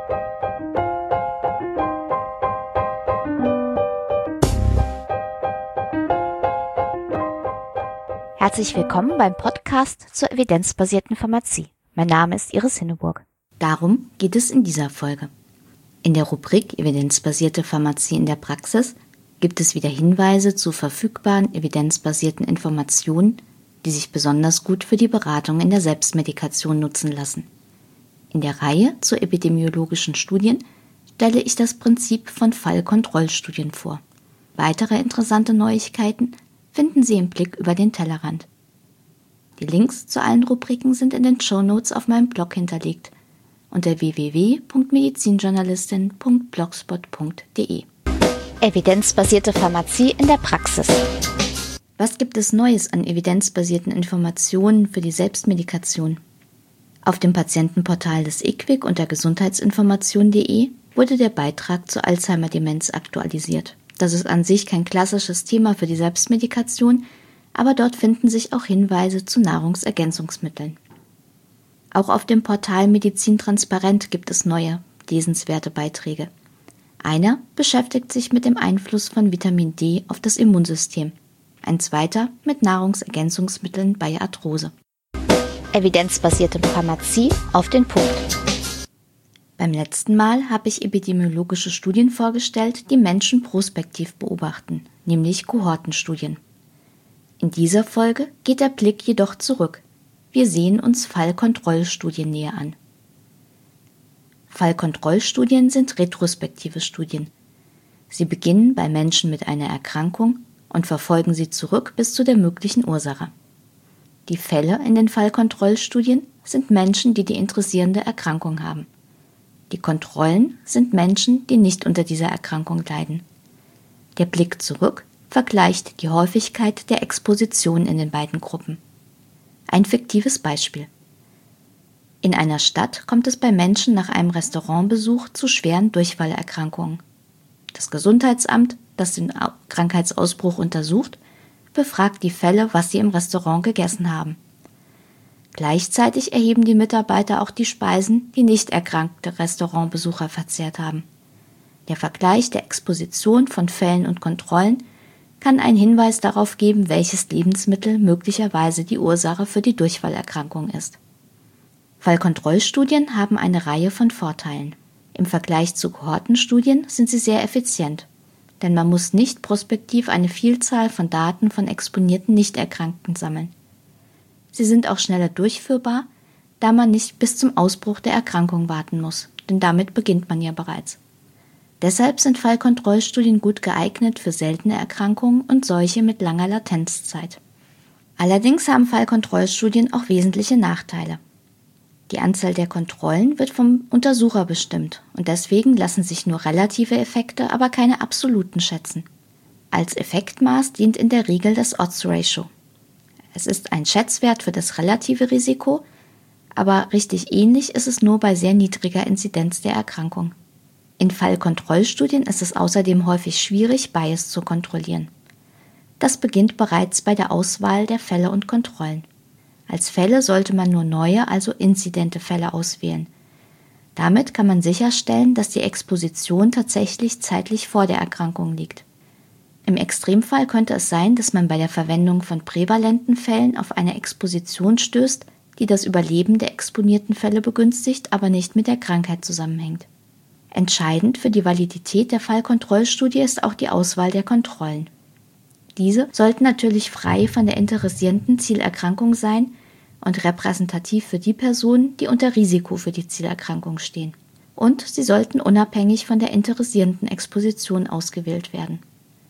Herzlich willkommen beim Podcast zur evidenzbasierten Pharmazie. Mein Name ist Iris Hinneburg. Darum geht es in dieser Folge. In der Rubrik Evidenzbasierte Pharmazie in der Praxis gibt es wieder Hinweise zu verfügbaren evidenzbasierten Informationen, die sich besonders gut für die Beratung in der Selbstmedikation nutzen lassen. In der Reihe zu epidemiologischen Studien stelle ich das Prinzip von Fallkontrollstudien vor. Weitere interessante Neuigkeiten finden Sie im Blick über den Tellerrand. Die Links zu allen Rubriken sind in den Shownotes auf meinem Blog hinterlegt unter www.medizinjournalistin.blogspot.de. Evidenzbasierte Pharmazie in der Praxis. Was gibt es Neues an evidenzbasierten Informationen für die Selbstmedikation? Auf dem Patientenportal des IQWiC unter gesundheitsinformation.de wurde der Beitrag zur Alzheimer-Demenz aktualisiert. Das ist an sich kein klassisches Thema für die Selbstmedikation, aber dort finden sich auch Hinweise zu Nahrungsergänzungsmitteln. Auch auf dem Portal Medizin Transparent gibt es neue, lesenswerte Beiträge. Einer beschäftigt sich mit dem Einfluss von Vitamin D auf das Immunsystem, ein zweiter mit Nahrungsergänzungsmitteln bei Arthrose. Evidenzbasierte Pharmazie auf den Punkt. Beim letzten Mal habe ich epidemiologische Studien vorgestellt, die Menschen prospektiv beobachten, nämlich Kohortenstudien. In dieser Folge geht der Blick jedoch zurück. Wir sehen uns Fallkontrollstudien näher an. Fallkontrollstudien sind retrospektive Studien. Sie beginnen bei Menschen mit einer Erkrankung und verfolgen sie zurück bis zu der möglichen Ursache. Die Fälle in den Fallkontrollstudien sind Menschen, die interessierende Erkrankung haben. Die Kontrollen sind Menschen, die nicht unter dieser Erkrankung leiden. Der Blick zurück vergleicht die Häufigkeit der Exposition in den beiden Gruppen. Ein fiktives Beispiel. In einer Stadt kommt es bei Menschen nach einem Restaurantbesuch zu schweren Durchfallerkrankungen. Das Gesundheitsamt, das den Krankheitsausbruch untersucht, befragt die Fälle, was sie im Restaurant gegessen haben. Gleichzeitig erheben die Mitarbeiter auch die Speisen, die nicht erkrankte Restaurantbesucher verzehrt haben. Der Vergleich der Exposition von Fällen und Kontrollen kann einen Hinweis darauf geben, welches Lebensmittel möglicherweise die Ursache für die Durchfallerkrankung ist. Fallkontrollstudien haben eine Reihe von Vorteilen. Im Vergleich zu Kohortenstudien sind sie sehr effizient, denn man muss nicht prospektiv eine Vielzahl von Daten von exponierten Nichterkrankten sammeln. Sie sind auch schneller durchführbar, da man nicht bis zum Ausbruch der Erkrankung warten muss, denn damit beginnt man ja bereits. Deshalb sind Fallkontrollstudien gut geeignet für seltene Erkrankungen und solche mit langer Latenzzeit. Allerdings haben Fallkontrollstudien auch wesentliche Nachteile. Die Anzahl der Kontrollen wird vom Untersucher bestimmt und deswegen lassen sich nur relative Effekte, aber keine absoluten schätzen. Als Effektmaß dient in der Regel das Odds Ratio. Es ist ein Schätzwert für das relative Risiko, aber richtig ähnlich ist es nur bei sehr niedriger Inzidenz der Erkrankung. In Fallkontrollstudien ist es außerdem häufig schwierig, Bias zu kontrollieren. Das beginnt bereits bei der Auswahl der Fälle und Kontrollen. Als Fälle sollte man nur neue, also inzidente Fälle auswählen. Damit kann man sicherstellen, dass die Exposition tatsächlich zeitlich vor der Erkrankung liegt. Im Extremfall könnte es sein, dass man bei der Verwendung von prävalenten Fällen auf eine Exposition stößt, die das Überleben der exponierten Fälle begünstigt, aber nicht mit der Krankheit zusammenhängt. Entscheidend für die Validität der Fallkontrollstudie ist auch die Auswahl der Kontrollen. Diese sollten natürlich frei von der interessierenden Zielerkrankung sein und repräsentativ für die Personen, die unter Risiko für die Zielerkrankung stehen. Und sie sollten unabhängig von der interessierenden Exposition ausgewählt werden.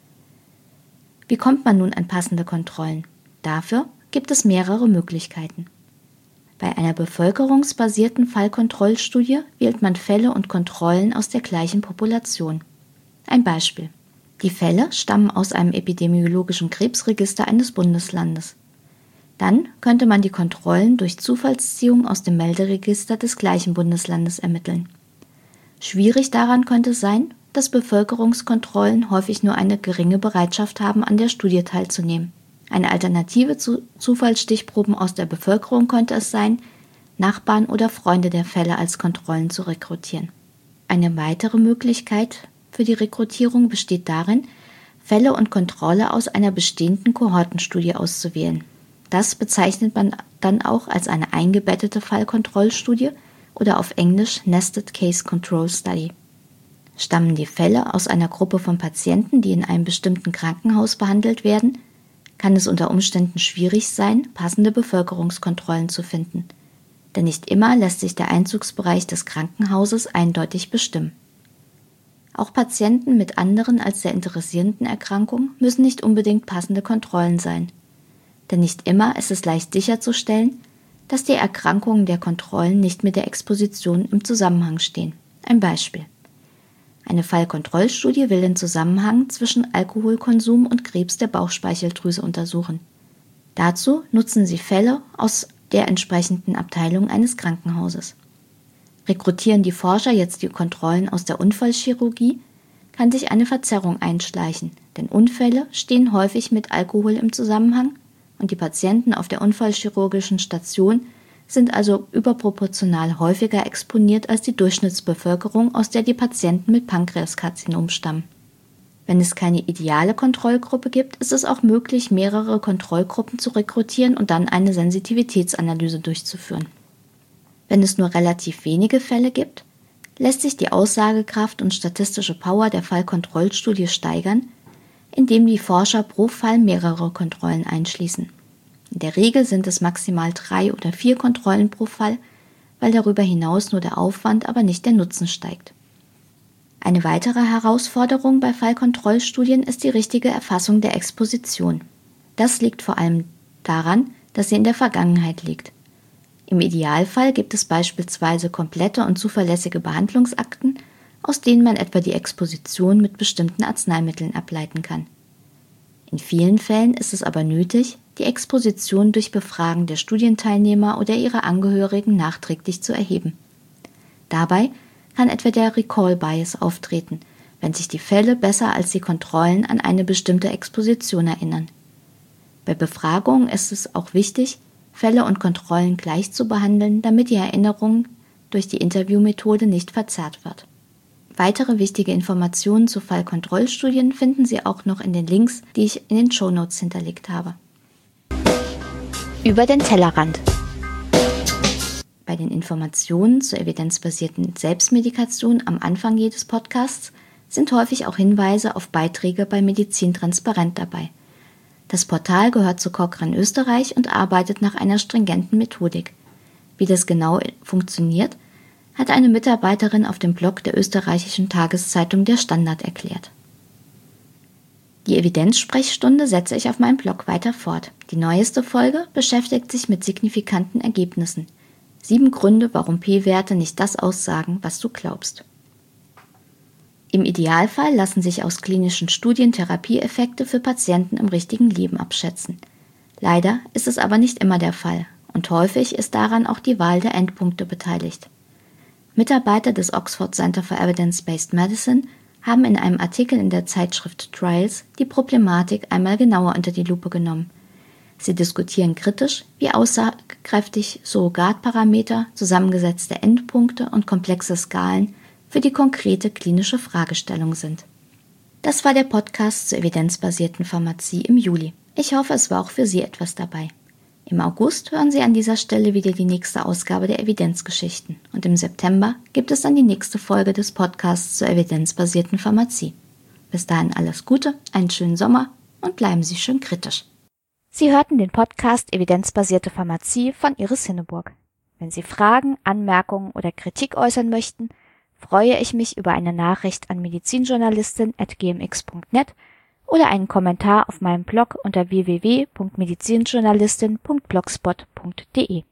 Wie kommt man nun an passende Kontrollen? Dafür gibt es mehrere Möglichkeiten. Bei einer bevölkerungsbasierten Fallkontrollstudie wählt man Fälle und Kontrollen aus der gleichen Population. Ein Beispiel. Die Fälle stammen aus einem epidemiologischen Krebsregister eines Bundeslandes. Dann könnte man die Kontrollen durch Zufallsziehung aus dem Melderegister des gleichen Bundeslandes ermitteln. Schwierig daran könnte sein, dass Bevölkerungskontrollen häufig nur eine geringe Bereitschaft haben, an der Studie teilzunehmen. Eine Alternative zu Zufallsstichproben aus der Bevölkerung könnte es sein, Nachbarn oder Freunde der Fälle als Kontrollen zu rekrutieren. Eine weitere Möglichkeit für die Rekrutierung besteht darin, Fälle und Kontrolle aus einer bestehenden Kohortenstudie auszuwählen. Das bezeichnet man dann auch als eine eingebettete Fallkontrollstudie oder auf Englisch Nested Case Control Study. Stammen die Fälle aus einer Gruppe von Patienten, die in einem bestimmten Krankenhaus behandelt werden, kann es unter Umständen schwierig sein, passende Bevölkerungskontrollen zu finden. Denn nicht immer lässt sich der Einzugsbereich des Krankenhauses eindeutig bestimmen. Auch Patienten mit anderen als der interessierenden Erkrankung müssen nicht unbedingt passende Kontrollen sein. Denn nicht immer ist es leicht sicherzustellen, dass die Erkrankungen der Kontrollen nicht mit der Exposition im Zusammenhang stehen. Ein Beispiel. Eine Fallkontrollstudie will den Zusammenhang zwischen Alkoholkonsum und Krebs der Bauchspeicheldrüse untersuchen. Dazu nutzen sie Fälle aus der entsprechenden Abteilung eines Krankenhauses. Rekrutieren die Forscher jetzt die Kontrollen aus der Unfallchirurgie, kann sich eine Verzerrung einschleichen, denn Unfälle stehen häufig mit Alkohol im Zusammenhang und die Patienten auf der unfallchirurgischen Station sind also überproportional häufiger exponiert als die Durchschnittsbevölkerung, aus der die Patienten mit Pankreaskarzinom stammen. Wenn es keine ideale Kontrollgruppe gibt, ist es auch möglich, mehrere Kontrollgruppen zu rekrutieren und dann eine Sensitivitätsanalyse durchzuführen. Wenn es nur relativ wenige Fälle gibt, lässt sich die Aussagekraft und statistische Power der Fallkontrollstudie steigern, indem die Forscher pro Fall mehrere Kontrollen einschließen. In der Regel sind es maximal 3 oder 4 Kontrollen pro Fall, weil darüber hinaus nur der Aufwand, aber nicht der Nutzen steigt. Eine weitere Herausforderung bei Fallkontrollstudien ist die richtige Erfassung der Exposition. Das liegt vor allem daran, dass sie in der Vergangenheit liegt. Im Idealfall gibt es beispielsweise komplette und zuverlässige Behandlungsakten, aus denen man etwa die Exposition mit bestimmten Arzneimitteln ableiten kann. In vielen Fällen ist es aber nötig, die Exposition durch Befragen der Studienteilnehmer oder ihrer Angehörigen nachträglich zu erheben. Dabei kann etwa der Recall-Bias auftreten, wenn sich die Fälle besser als die Kontrollen an eine bestimmte Exposition erinnern. Bei Befragungen ist es auch wichtig, Fälle und Kontrollen gleich zu behandeln, damit die Erinnerung durch die Interviewmethode nicht verzerrt wird. Weitere wichtige Informationen zu Fallkontrollstudien finden Sie auch noch in den Links, die ich in den Shownotes hinterlegt habe. Über den Tellerrand. Bei den Informationen zur evidenzbasierten Selbstmedikation am Anfang jedes Podcasts sind häufig auch Hinweise auf Beiträge bei Medizin Transparent dabei. Das Portal gehört zu Cochrane Österreich und arbeitet nach einer stringenten Methodik. Wie das genau funktioniert, hat eine Mitarbeiterin auf dem Blog der österreichischen Tageszeitung Der Standard erklärt. Die Evidenzsprechstunde setze ich auf meinem Blog weiter fort. Die neueste Folge beschäftigt sich mit signifikanten Ergebnissen. 7 Gründe, warum P-Werte nicht das aussagen, was du glaubst. Im Idealfall lassen sich aus klinischen Studien Therapieeffekte für Patienten im richtigen Leben abschätzen. Leider ist es aber nicht immer der Fall und häufig ist daran auch die Wahl der Endpunkte beteiligt. Mitarbeiter des Oxford Center for Evidence-Based Medicine haben in einem Artikel in der Zeitschrift Trials die Problematik einmal genauer unter die Lupe genommen. Sie diskutieren kritisch, wie aussagekräftig Surrogatparameter, zusammengesetzte Endpunkte und komplexe Skalen für die konkrete klinische Fragestellung sind. Das war der Podcast zur evidenzbasierten Pharmazie im Juli. Ich hoffe, es war auch für Sie etwas dabei. Im August hören Sie an dieser Stelle wieder die nächste Ausgabe der Evidenzgeschichten und im September gibt es dann die nächste Folge des Podcasts zur evidenzbasierten Pharmazie. Bis dahin alles Gute, einen schönen Sommer und bleiben Sie schön kritisch. Sie hörten den Podcast Evidenzbasierte Pharmazie von Iris Hinneburg. Wenn Sie Fragen, Anmerkungen oder Kritik äußern möchten, freue ich mich über eine Nachricht an medizinjournalistin@gmx.net oder einen Kommentar auf meinem Blog unter www.medizinjournalistin.blogspot.de.